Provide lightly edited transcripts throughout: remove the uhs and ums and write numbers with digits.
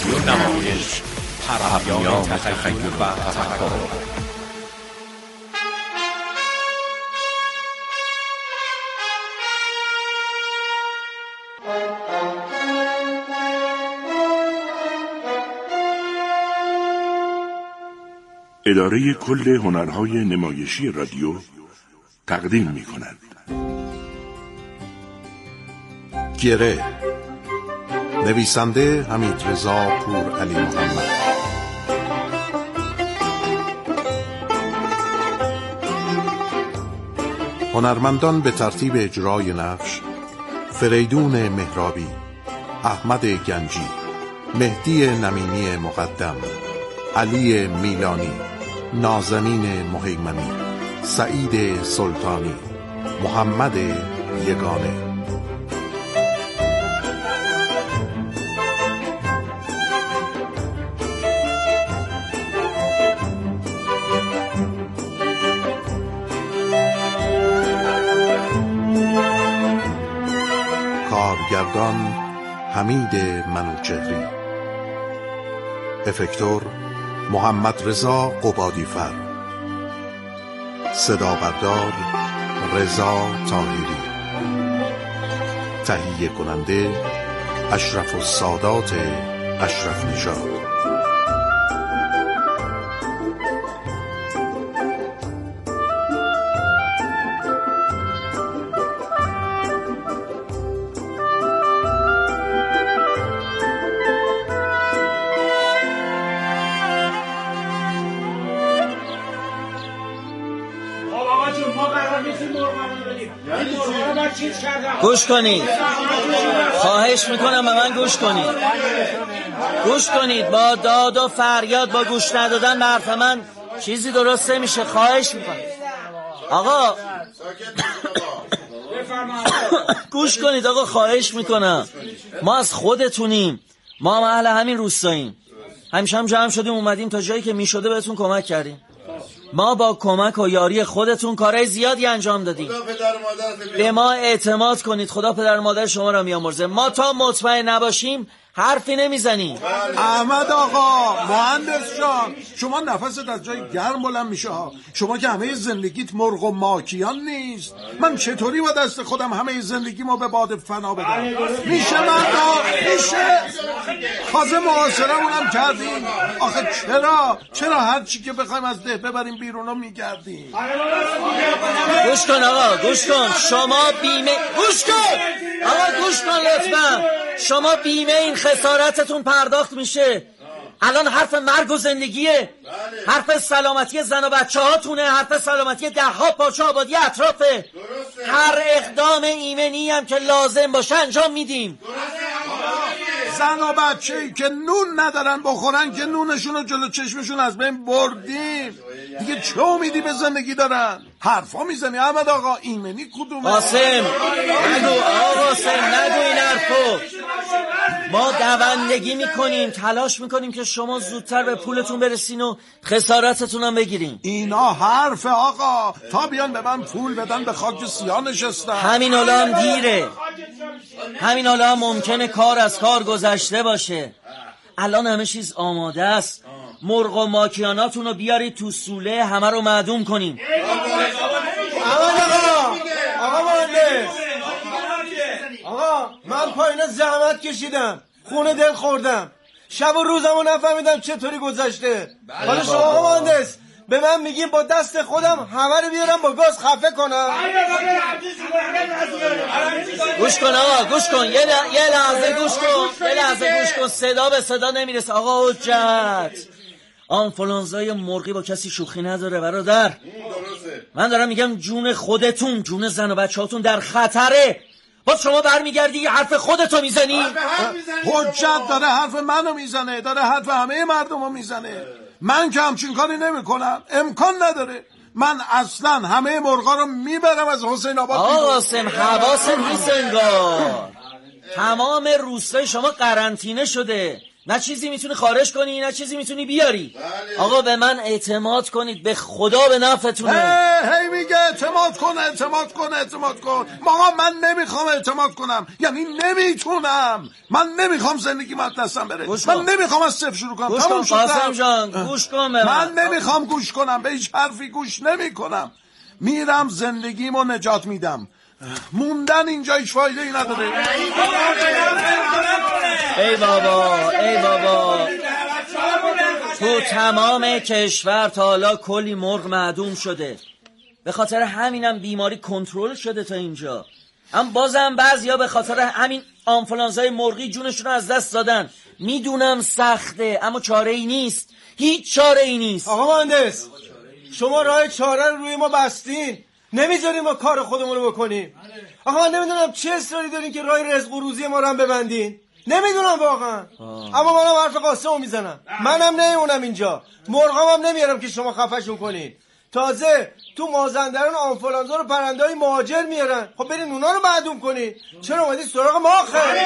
رادیو نمایش، پرهمیان تخیل و تفکر. اداره کل هنرهای نمایشی رادیو تقدیم می‌کند. گره، نویسنده حمیدرضا پورعلی محمد، هنرمندان به ترتیب اجرای نقش: فریدون مهرابی، احمد گنجی، مهدی نمینی مقدم، علی میلانی، نازنین مهیمنی، سعید سلطانی، محمد یگانه. کارگردان حمید منوچهری، افکتور محمد رضا قبادیفر، صدا بردار رضا طاهری، تهیه کننده اشرف السادات اشرف نژاد. گوش کنید، خواهش میکنم به من گوش کنید. گوش کنید، با داد و فریاد، با گوش ندادن به حرف من چیزی درست نمیشه. خواهش میکنم آقا گوش کنید آقا، خواهش میکنم. ما از خودتونیم، ما اهل همین روستاییم، همیشه هم جمع شدیم اومدیم تا جایی که میشده بهتون کمک کردیم. ما با کمک و یاری خودتون کارهای زیادی انجام دادیم. به ما اعتماد کنید، خدا پدر مادر شما را میامرزه. ما تا مطمئن نباشیم حرفی نمیزنیم. احمد آقا، مهندس جان، شما نفست از جای گرم بلند میشه ها. شما که همه زندگیت مرغ و ماکیان نیست. من چطوری با دست خودم همه زندگیمو به باد فنا بدم؟ میشه مردا؟ میشه؟ تازه محاصره‌مونم کردیم. آخه چرا هر چی که بخوایم از ده ببریم بیرونو میگردیم؟ گوش کن آقا، گوش کن. شما بیمه، گوش کن آقا، گوش کن لطفا. شما بیمه این خسارتتون پرداخت میشه. الان حرف مرگ و زندگیه، حرف سلامتی زن و بچه هاتونه، حرف سلامتی ده ها پاچه آبادی اطرافه. هر اقدام ایمنی هم که لازم باشه انجام میدیم. زن و بچه‌ای که نون ندارن بخورن که نونشون رو جلو چشمشون از بین بردیم، دیگه چه امیدی به زندگی دارن؟ حرفا میزنی احمد آقا، ایمنی کدومه؟ قاسم نگو آقا، قاسم نگو این حرفو. ما دوندگی میکنیم، تلاش میکنیم که شما زودتر به پولتون برسین و خسارتتون هم بگیرین. اینا حرف آقا، تا بیان به من پول بدن به خاک سیاه نشستم. همین الان دیره، همین الان ممکنه کار از کار گذشته باشه. الان همه چیز آماده است. مرغ و ماکیاناتون رو بیارید تو سوله، همه رو معدوم کنیم. آقا مهندس، آقا من پایین زحمت کشیدم، خونه دل خوردم، شب و روزمو نفهمیدم چطوری گذشته. حالا شما آقا مهندس به من میگیم با دست خودم همه رو بیارم با گاز خفه کنم؟ گوش کن آقا، گوش کن، یه لحظه گوش کن، یه لحظه گوش کن. صدا به صدا نمیرسه. آقا حجت، آنفولانزای مرغی با کسی شوخی نداره برادر. من دارم میگم جون خودتون، جون زن و بچه‌هاتون در خطره. باز شما برمیگردی یه حرف خودتو میزنی؟ حجت داره حرف منو میزنه، داره حرف همه مردمو میزنه. من که همچین کاری نمی کنم، امکان نداره. من اصلا همه مرغا رو میبرم از حسین آباد. آقا قاسم حواست نیست انگار. تمام روستای شما قرنطینه شده، نه چیزی میتونی خارج کنی نه چیزی میتونی بیاری. آقا به من اعتماد کنید، به خدا به نفعتونه. هی میگه اعتماد کن. آقا من نمیخوام اعتماد کنم، یعنی نمیتونم. من نمیخوام زندگی من دستم بره. من نمیخوام از صفر شروع کنم. گوش کن قاسم جان، گوش کن به من نمیخوام گوش کنم، به هیچ حرفی گوش نمیکنم. میرم زندگیمو نجات میدم. موندن اینجا هیچ فایده ای نداره. ای بابا تو تمام کشور تا حالا کلی مرغ معدوم شده، به خاطر همینم بیماری کنترل شده تا اینجا. اما بازم بعضیا به خاطر همین آنفولانزای مرغی جونشون رو از دست دادن. میدونم سخته اما چاره ای نیست، هیچ چاره ای نیست. آقا مهندس شما راه چاره رو روی ما بستین، نمیذاریم ما کار خودمون رو بکنیم. آقا من نمیدونم چه اصراری دارین که راه رزق و روزی ما رو هم ببندین. نمیدونم واقعا. اما منم حرف قاسمو میزنم. منم نمیمونم اینجا، مرغام هم نمیارم که شما خفه‌شون کنین. تازه تو مازندران آنفولانزا رو پرنده‌های مهاجر میارن. خب برین اونا رو معدوم کنین. چرا اومدین سراغ ما آخه؟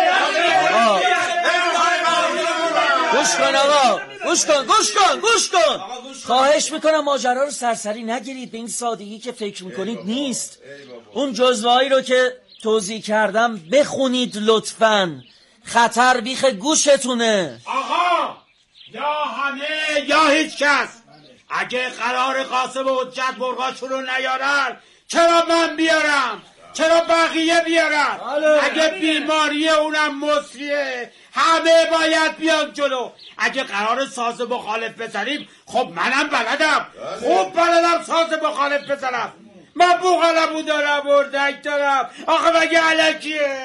گوش کن. خواهش میکنم ماجرا رو سرسری نگیرید، به این سادگی که فکر میکنید نیست. اون جزوهایی رو که توضیح کردم بخونید لطفاً. خطر بیخ گوشتونه. آقا یا همه یا هیچ کس، اگه قرار قاسم و حجت مرغاشون رو نیارن چرا من بیارم؟ چرا بقیه بیارن؟ اگه بیماری اونم مصریه همه باید بیان جلو. اگه قرار ساز مخالف بزنیم خب منم بلدم، خوب بلدم ساز مخالف بزنم. من بوغلمو دارم، اردک دارم. آخه مگه علکیه؟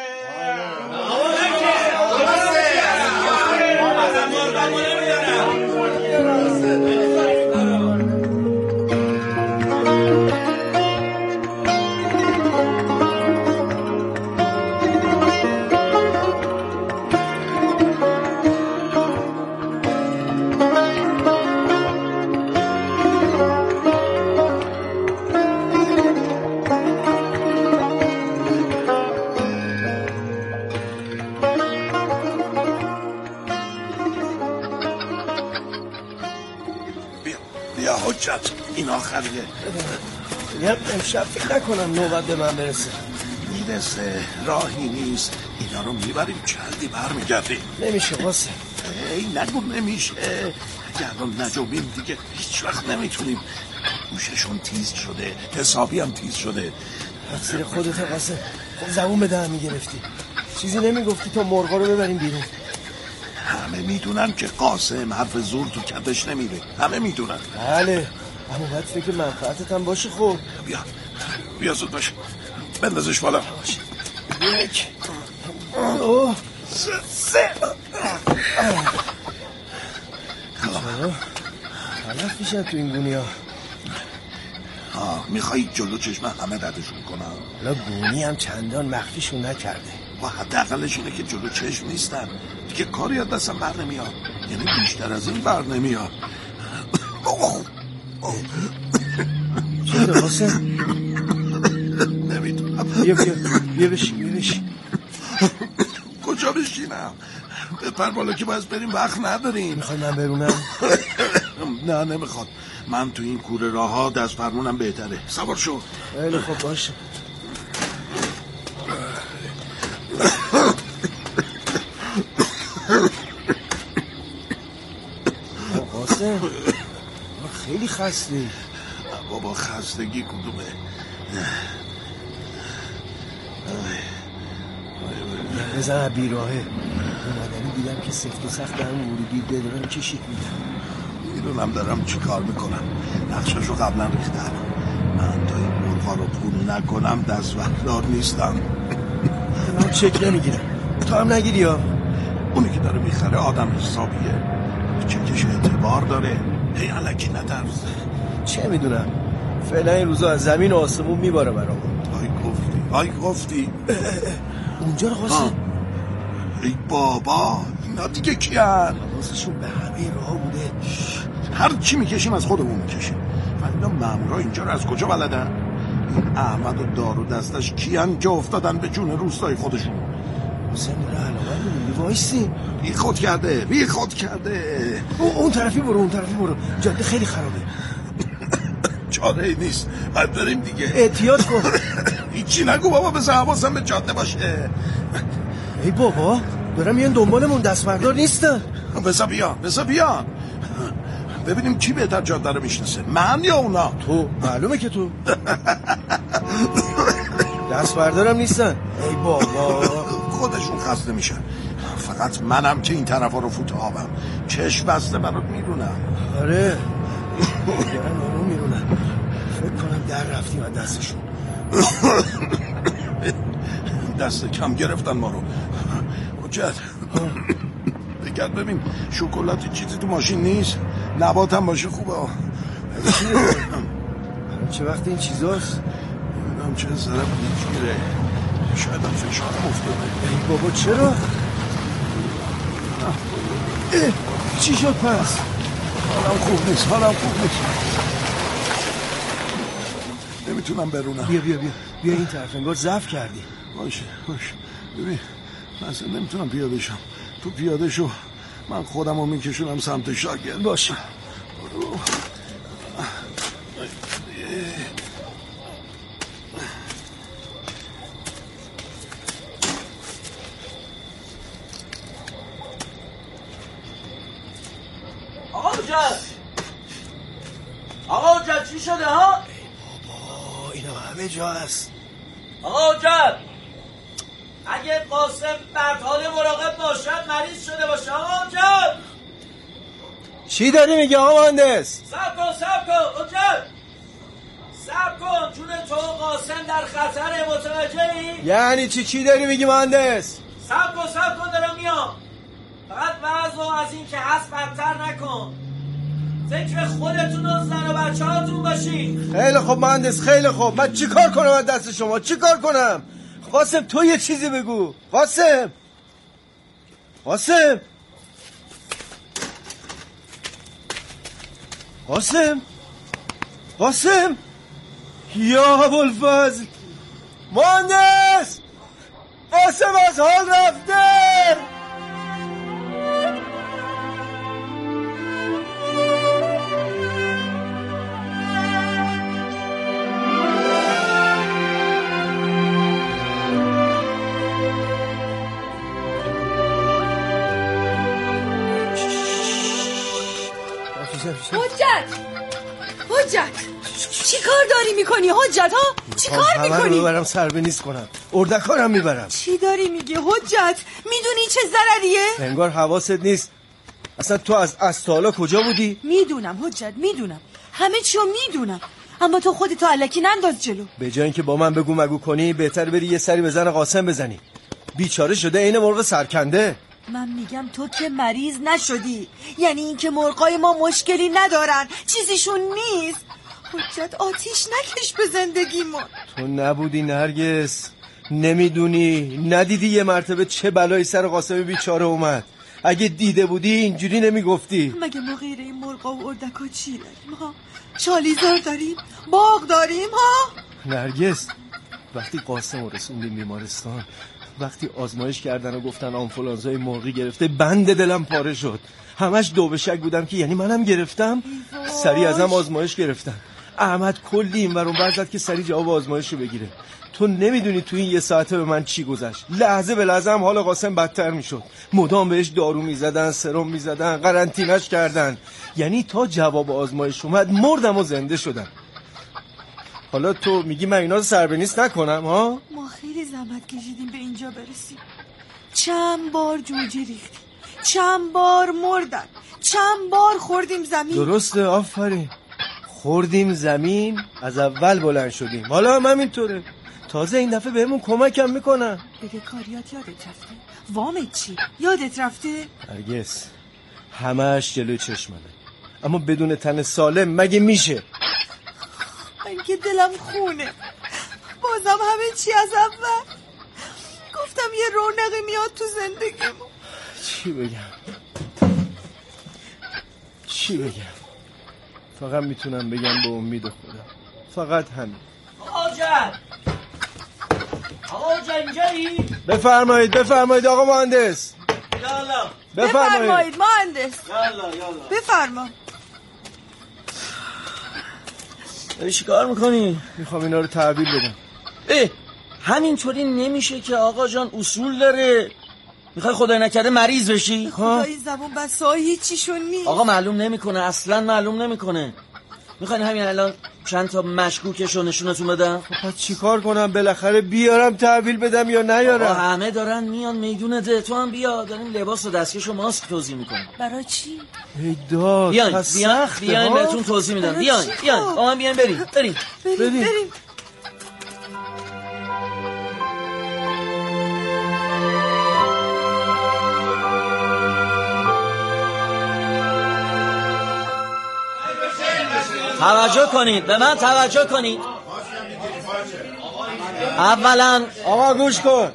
بیا حجت، این آخریه. امشب فکر نکنم نوبت به من برسه. میرسه، راهی نیست. اینا رو میبریم چندی برمیگردیم. نمیشه قاسم. ای نگو نمیشه. اگر الان نجومیم دیگه هیچ وقت نمیتونیم. گوششون تیز شده، حسابی هم تیز شده. تقصیر خودت قاسم. خب زبون به دهن میگرفتی، چیزی نمیگفتی تا مرغا رو ببریم بیرون. همه میدونن که قاسم حرف زور تو کتش نمیره، همه میدونن. بله اما باید فکر منفعتت هم باشه. خب بیا زود باشه، بندازش بالا. یک دو سه. حلف میشن تو این گونی ها. میخوایی جلو چشم همه ردشون کنم؟ حالا گونی هم چندان مخفیشون نکرده. و حداقلش اینه که جلو چشم نیستن دیگه، کاری از دستم بر نمیاد. یعنی بیشتر از این بر نمیاد. چه قاسم؟ نمیتونم. بیا بشین. کجا بشینم؟ بپر بالا که باید بریم، وقت نداریم. میخوای من برونم؟ نه نمیخواد، من تو این کوره راه ها دست فرمونم بهتره. سوار شو. خیلی خوب باشه. قاسم خیلی خسته. بابا خستگی کدومه؟ بزن بیراهه. اومدنی دیدم که سفت و سخت در اون ورودی بدارم کشید میدم. میدونم دارم چی کار میکنم. نقششو قبلا ریختم. من تا این مرغا رو پول نکنم دست وقتدار نیستم. من چک نمیگیرم، تو هم نگیری ها. اونی که داره میخره آدم حسابیه، چکش اعتبار داره. هی علکی نترس. چه میدونم، فعلا این روزا از زمین و آسمون میباره برام. آی گفتی اونجا رو قاسم. ای بابا اینا دیگه کیان؟ حواسشون به همه راه بوده. هر چی میکشیم از خودمون میکشیم. و اینا مامورا اینجا رو از کجا بلدن؟ این احمد و دار و دستش کیان که افتادن به جون روستای خودشون؟ حسین داره علاقه می‌بینی وایسی. بی خود کرده. اون طرفی برو جاده خیلی خرابه. چاره نیست، باید بریم دیگه. احتیاط کن. هیچی نگو بابا، بذار حواسم به جاده باشه. ای بابا دارم یه دنبالمون دستبردار نیستن. بذار بیان ببینیم کی بهتر جاده رو میشناسه، من یا اونا؟ تو. معلومه که تو. دستبردارم نیستن. ای بابا خودشون خسته میشن، فقط منم که این طرفا رو فوت آبم، چشم بسته برات میرونم. آره دارن ما رو میرونن. فکر کنم در رفتیم از دستشون. دست کم گرفتن ما رو. حجت بگرد ببین شکلاتی چیزی تو ماشین نیست، نبات هم باشه خوبه. چه وقت این چیزاست؟ نمیدونم چه ذره میگیره، شاید هم فشارم افتاده. ای بابا چرا؟ چی شد پس؟ حالم خوب نیست. نمیتونم برونم. بیا این طرف، انگار ضعف کردی. باشه ببین من اصلا نمیتونم پیاده شم، تو پیاده شو، من خودم رو میکشونم سمت شاگرد. باشه آقا حجت چی شده ها؟ ای بابا اینا همه جا هست. آقا حجت اگه قاسم بعد حال مراقب باشد مریض شده باشه. آقا حجت چی داری میگی آقا مهندس؟ صبر کن حجت، صبر کن. جون تو قاسم در خطره، متوجهی؟ یعنی چی داری میگی مهندس؟ صبر کن دارم میام. فقط وضع از این که هست بدتر نکن، فکر خودتون و زن و بچه هاتون باشی. خیلی خوب مهندس، خیلی خوب. من چی کار کنم از دست شما؟ چی کار کنم؟ قاسم تو یه چیزی بگو. قاسم یا ابوالفضل. مهندس قاسم از حال رفته. حجت چی کار داری میکنی حجت ها؟ چی کار میکنی؟ همه رو ببرم سربه نیست کنم، اردکارم میبرم. چی داری میگی حجت؟ میدونی چه ضرریه؟ انگار حواست نیست. اصلا تو از تا حالا کجا بودی؟ میدونم حجت، میدونم همه چیو میدونم، اما تو خودتو الکی ننداز جلو. به جای اینکه با من بگو مگو کنی بهتر بری یه سری به زن قاسم بزنی. بیچاره شده این مرغ سرکنده. من میگم تو که مریض نشدی، یعنی اینکه مرغای ما مشکلی ندارن، چیزیشون نیست. حجت آتیش نکش به زندگیمون. تو نبودی نرگس، نمیدونی، ندیدی یه مرتبه چه بلایی سر قاسم بیچاره اومد. اگه دیده بودی اینجوری نمیگفتی. مگه ما غیر این مرغا و اردکا چی داریم ها؟ چالیزار داریم، باغ داریم ها. نرگس وقتی قاسم رو رسوندیم بیمارستان، وقتی آزمایش کردن و گفتن آنفولانزای مرغی گرفته، بند دلم پاره شد. همش دو به شک بودم که یعنی منم گرفتم. سریع ازم آزمایش گرفتن. احمد کلی این ور اون ور زد که سریع جواب آزمایش رو بگیره. تو نمیدونی تو این یه ساعته به من چی گذشت. لحظه به لحظه هم حال قاسم بدتر میشد. مدام بهش دارو میزدن، سرم میزدن، قرنطینه‌اش کردن. یعنی تا جواب آزمایش اومد مردم و زنده شدم. حالا تو میگی من اینا رو سربنیست نکنم ها؟ ما خیلی زحمت کشیدیم به اینجا برسیم. چند بار جوجه ریختیم، چند بار مردن، چند بار خوردیم زمین. درسته، آفرین. خوردیم زمین، از اول بلند شدیم. حالا هم همینطوره. تازه این دفعه بهمون کمکم میکنن. بگه کاریات یادت رفته؟ وامت چی؟ یادت رفته؟ نرگس همش جلوی چشممه، اما بدون تن سالم مگه میشه؟ من که دلم خونه، بازم همه چی از اول. گفتم یه رونقی میاد تو زندگیمون. چی بگم؟ فقط میتونم بگم به امید خدا. فقط همین. آقا جنجایی؟ بفرمایید آقا مهندس. یالا بفرمایید مهندس. یالا بفرما. داری چی کار میکنی؟ میخوام اینا رو تحویل بدم. همینطوری نمیشه که آقا جان، اصول داره. میخوای خدای نکرده مریض بشی؟ خدای زبون بسای هیچیشون نیست. آقا معلوم نمیکنه، اصلا معلوم نمیکنه. میخواین همین الان چند تا مشکوکشو نشونتون بدم؟ پس چیکار کنم؟ بالاخره بیارم تحویل بدم یا نیارم؟ همه دارن میان میدون ده، تو هم بیا. داریم لباس و دستکش و ماسک توضیح میکنیم. برای چی؟ ای داد بیاین بهتون توضیح میدم. بیاین با من بیاین بریم. توجه کنید، به من توجه کنید. اولا آقا گوش کن.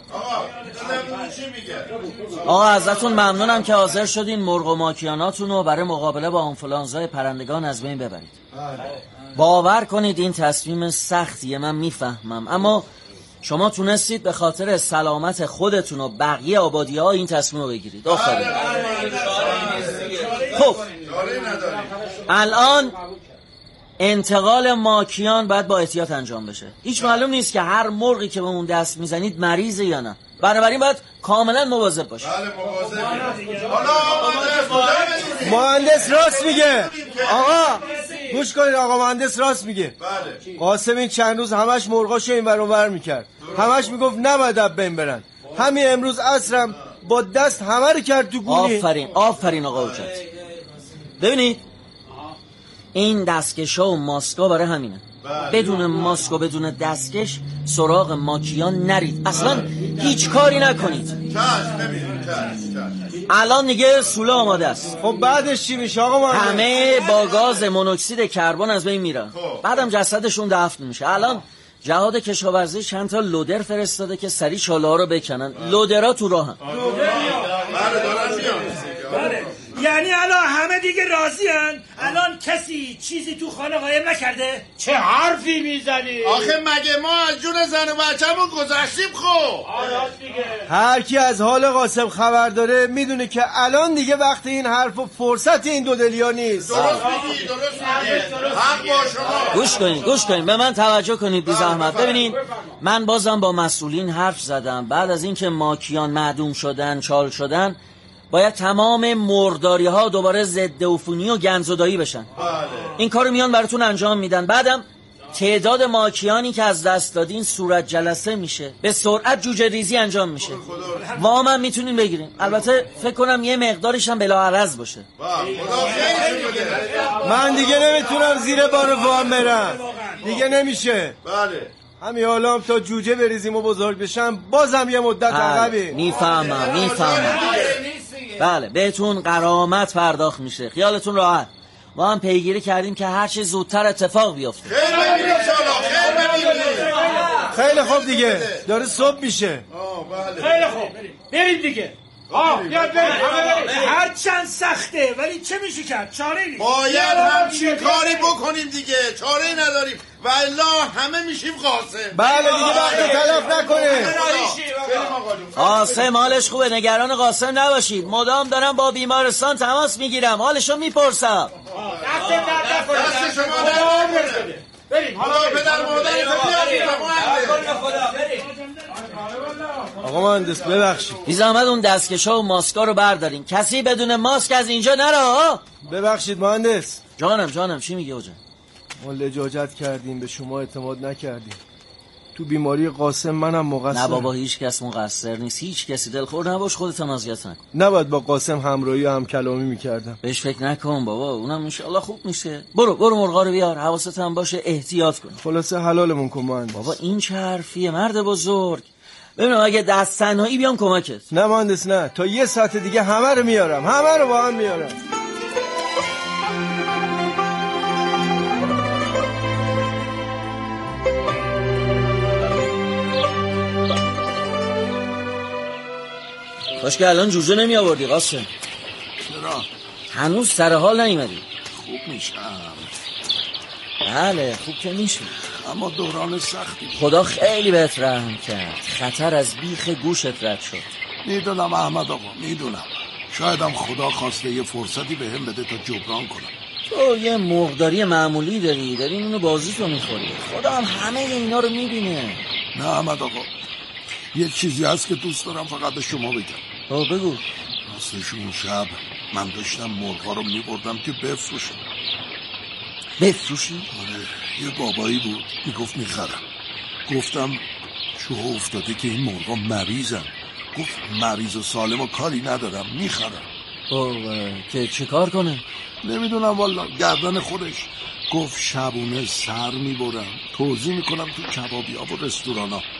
آقا ازتون ممنونم که حاضر شدین مرغ و ماکیاناتون رو برای مقابله با آنفولانزای پرندگان از بین ببرید. باور کنید این تصمیم سختیه، من میفهمم، اما شما تونستید به خاطر سلامت خودتون و بقیه آبادی‌ها این تصمیم رو بگیرید. آفرین. خب الان انتقال ماکیان باید با احتیاط انجام بشه. هیچ معلوم نیست که هر مرغی که به اون دست میزنید مریضه یا نه. بنابراین باید کاملا مواظب باشید. مهندس راست میگه. آقا گوش کنید، آقا مهندس راست میگه. قاسم این چند روز همش مرغاشو این ور اون ور میکرد، همش میگفت نباید اب بین برن. همین امروز عصرم با دست همه رو کرد تو گونی. آفرین آقا حجت. ببینید این دستکش‌ها و ماسکا برای همینه. بدون ماسک و بدون دستکش سراغ ماکیان نرید، اصلا هیچ کاری نکنید. الان دیگه سوله آماده است. خب بعدش چی میشه آقا مهندس؟ همه با گاز مونوکسید کربن از بین میرن، بعدم جسدشون دفن میشه. الان جهاد کشاورزی چند تا لودر فرستاده که سریع چاله‌ها رو بکنن. لودرها تو راهن. یعنی الان همه دیگه راضی‌ان؟ الان کسی چیزی تو خانه قایم نکرده؟ چه حرفی میزنی؟ آخه مگه ما از جون زن و بچه‌مون گذشتیم؟ خب هر کی از حال قاسم خبر داره میدونه که الان دیگه وقت این حرف و فرصت این دودلیا نیست. درست میگی. حق با شما. گوش کنید به من توجه کنید بی زحمت. ببینید من بازم با مسئولین حرف زدم. بعد از اینکه ماکیان معدوم شدن، چال شدن، باید تمام مرغداری ها دوباره ضد عفونی و گندزدایی بشن. این کارو میان براتون انجام میدن. بعدم تعداد ماکیانی که از دست دادین صورت جلسه میشه، به سرعت جوجه ریزی انجام میشه. وام هم میتونین بگیرین. البته فکر کنم یه مقدارش هم بلاعرض باشه. من دیگه نمیتونم زیر بار وام برم، دیگه نمیشه. همین حالا هم تا جوجه بریزیم و بزرگ بشم بازم یه مدت عقبی. میفهمم. بله بهتون غرامت پرداخت میشه، خیالتون راحت. ما هم پیگیری کردیم که هر چه زودتر اتفاق بیفته. خیلی خوب دیگه داره صبح میشه. خیلی خوب بریم دیگه. هر چند سخته ولی چه میشه کرد؟ چاره نیست. باید همچین کاری بکنیم دیگه، چاره نداریم و الا همه میشیم قاسم. بله دیگه وقت تلف نکنیم. قاسم حالش خوبه، نگران قاسم نباشید. مدام دارم با بیمارستان تماس میگیرم، حالشو میپرسم. دست شما در بریم. حالا پدر آقا مهندس ببخشید، بی زحمت اون دستکشا و ماسکا رو بردارین. کسی بدون ماسک از اینجا نره. ببخشید مهندس. جانم چی میگه حاجه؟ ما لجاجت کردیم، به شما اعتماد نکردیم. تو بیماری قاسم منم مقصرم. نه بابا هیچ کس مقصر نیست، هیچ کسی دلخور نباش، خودت هم اذیت نکن. نباید با قاسم همراهی و هم کلامی میکردم. بهش فکر نکن بابا، اونم انشالله خوب میشه. برو مرغا رو بیار، حواست هم باشه احتیاط کن. خلاصه حلالمون کن مهندس. بابا این چه حرفیه مرد بزرگ؟ ببینم اگه دست تنهایی بیام کمکت. نه مهندس نه، تا یه ساعت دیگه همه رو میارم، همه رو با هم میارم. کاش که الان جوجه نمی آوردی قاسم. چرا؟ هنوز سر حال نیومدی. خوب میشم. بله خوب که میشه. اما دوران سختی بود. خدا خیلی بهت رحم کرد. خطر از بیخ گوشت رد شد. میدونم احمد آقا، میدونم. شایدم خدا خواسته یه فرصتی به هم بده تا جبران کنم. تو یه مرغداری معمولی داری اینو بازی تو میخوری. خدا هم همه اینا رو میبینه. نه احمد آقا، یه چیزی هست که دوست دارم فقط به شما بگم. بگو. راستش اون شب من داشتم مرغا رو میبردم که بفروشم. بفروشی؟ آره، یه بابایی بود میگفت میخرم. گفتم چه افتاده که این مرغا مریضن. گفت مریض و سالم و کاری ندارم، میخرم. که چه کار کنه؟ نمیدونم والا، گردن خودش. گفت شبونه سر میبرم، توزیع میکنم تو کبابی ها و رستوران ها.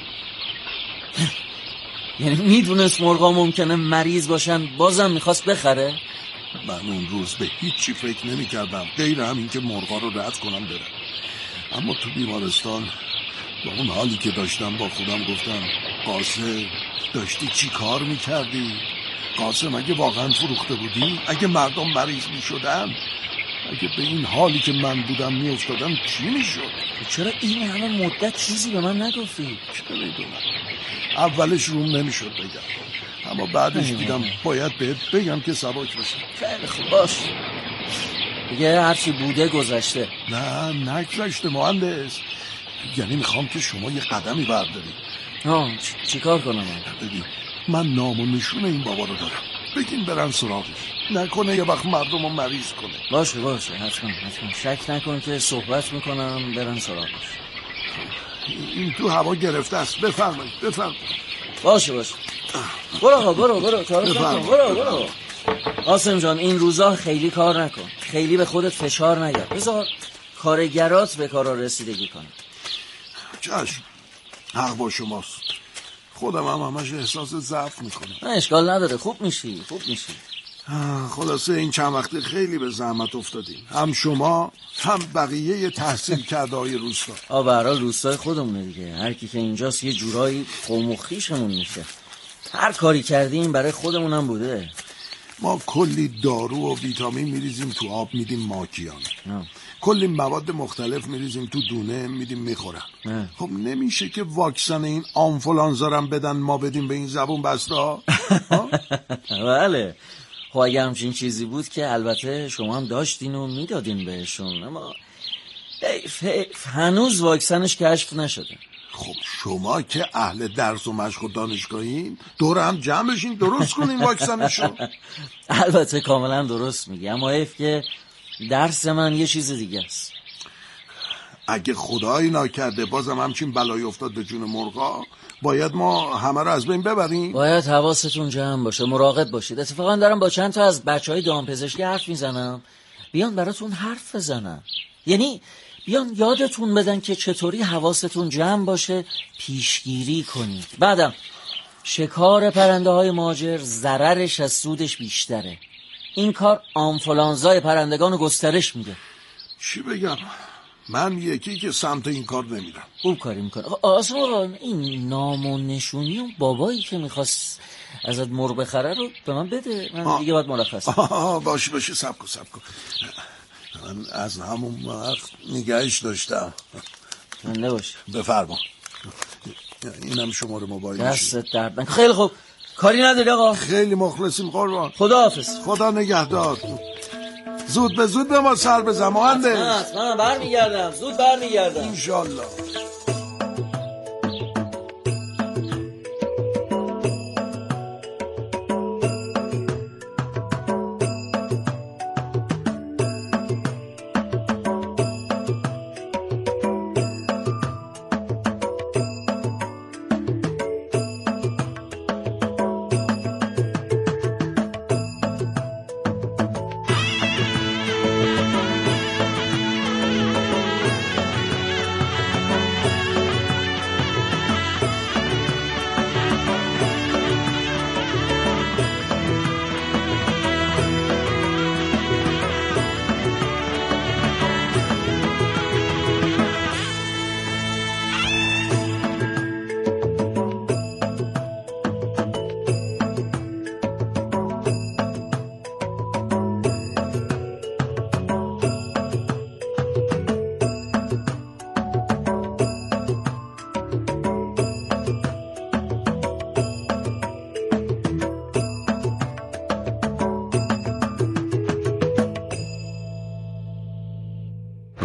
یعنی میدونست مرغا ممکنه مریض باشن بازم میخواست بخره؟ من اون روز به هیچی فکر نمی کردم غیر همین که مرغا رو رد کنم برم. اما تو بیمارستان با اون حالی که داشتم با خودم گفتم قاسم داشتی چی کار میکردی؟ قاسم اگه واقعا فروخته بودی؟ اگه مردم مریض میشدن؟ اگه به این حالی که من بودم میافتادم چی میشد؟ چرا این همه مدت چیزی به من نگفتی؟ چه میدونم، اولش روم نمیشد بگم، اما بعدش دیدم باید بهت بگم که سبک باشم. خیلی خوب، باش دیگه، هرچی بوده گذشته. نه نگذشته مهندس، یعنی میخوام که شما یه قدمی برداری. چی کار کنم؟ ببین، من نام و نشون این بابا رو دارم، بگین برن سراغش، نکنه یه وقت مردم رو مریض کنه. باشه حتما شک نکن که صحبت میکنم برن سراغش. این تو هوا گرفته است. بفرمایید. باشه برو آقا، برو. قاسم جان، این روزا خیلی کار نکن، خیلی به خودت فشار نیار، بذار کارگرات به کارا رسیدگی کنن. چشم، حق با شماست. خودم هم همش احساس ضعف میکنم. نه اشکال نداره، خوب میشی. خلاصه این چند وقته خیلی به زحمت افتادیم، هم شما هم بقیه تحصیل کرده های روستا. به هر حال روستای خودمونه دیگه، هر کی که اینجاست یه جورایی قوم و خویشمون میشه. هر کاری کردیم برای خودمونم بوده. ما کلی دارو و ویتامین میریزیم تو آب میدیم ماکیان، کلی مواد مختلف میریزیم تو دونه میدیم میخورن. خب نمیشه که واکسن این آنفولانزا رو بدن ما بدیم به این زبون بسته ها؟ بله، خب اگه همچین چیزی بود که البته شما هم داشتین و میدادین بهشون، اما هنوز واکسنش کشف نشده. خب شما که اهل درس و مشق و دانشگاهین، دور هم جمع بشین درست کنین واکسنشو. البته کاملا درست میگی، اما حیف که درس من یه چیز دیگه است. اگه خدایی نکرده بازم همچین بلایی افتاد به جون مرغا، باید ما همه رو از بین ببریم. باید حواستون جمع باشه، مراقب باشید. اتفاقا دارم با چند تا از بچهای دامپزشکی حرف میزنم، بیان براتون حرف بزنن، یعنی بیان یادتون بدن که چطوری حواستون جمع باشه، پیشگیری کنید. بعدم شکار پرنده های مهاجر ضررش از سودش بیشتره. این کار آنفولانزای پرندگان رو گسترش میده. چی بگم؟ من یکی که سمت این کار نمیرم. خوب کاری میکنه. آقا این نام و نشونی اون بابایی که میخواست ازت مرغ بخره رو به من بده، من دیگه باید مرخص. باشه سب کن. من از همون وقت نگهش داشتم. زنده باشی. بفرما. اینم شماره موبایل. دستت درد نکنه. خیلی خوب، کاری نداری آقا. خیلی مخلصیم قربان. خداحافظ. خدا نگهدار. زود به زود به ما سر بزن مهندس. من برمیگردم، زود برمیگردم انشالله.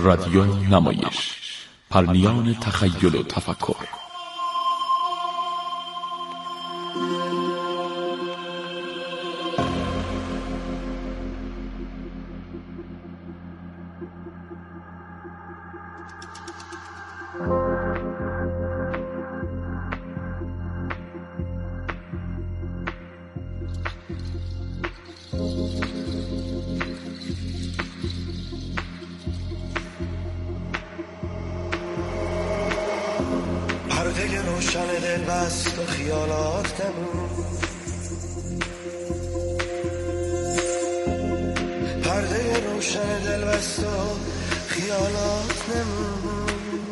رادیو نمایش، پرنیان تخیل و تفکر. پرده روشن دل بست و خیالات نمون، پرده روشن دل بست و خیالات نمون.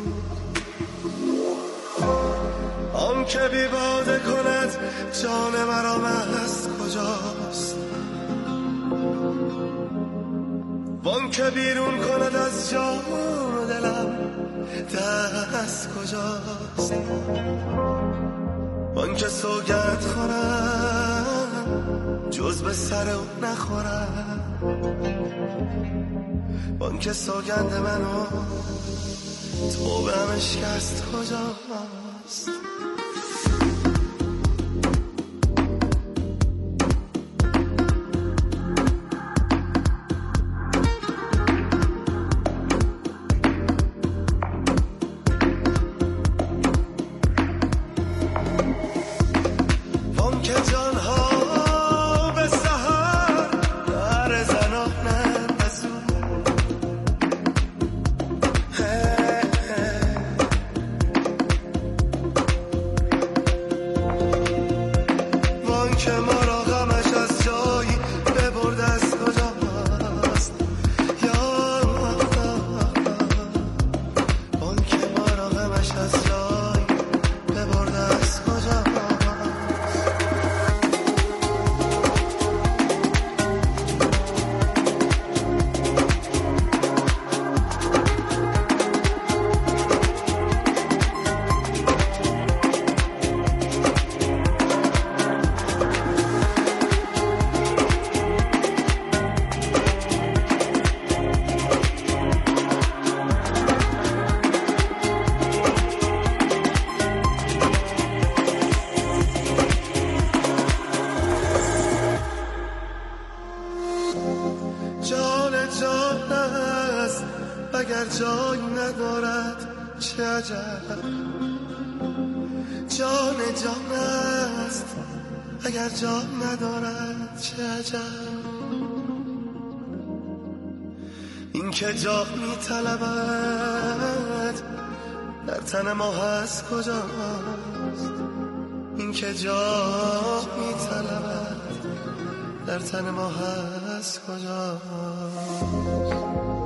آن که بی باده کند جان مرا مست کجاست، وان که بیرون کند از جان و دلم دست کجاست. وان که سوگند خورم جز به سر او نخورم، وان که سوگند منو تو به هم شکست کجاست. اگر جای ندارد چه عجب، جان جان است اگر جای ندارد چه عجب. این که جا میطلبد در تن ما هست کجاست، این که جا میطلبد در تن ما هست کجاست.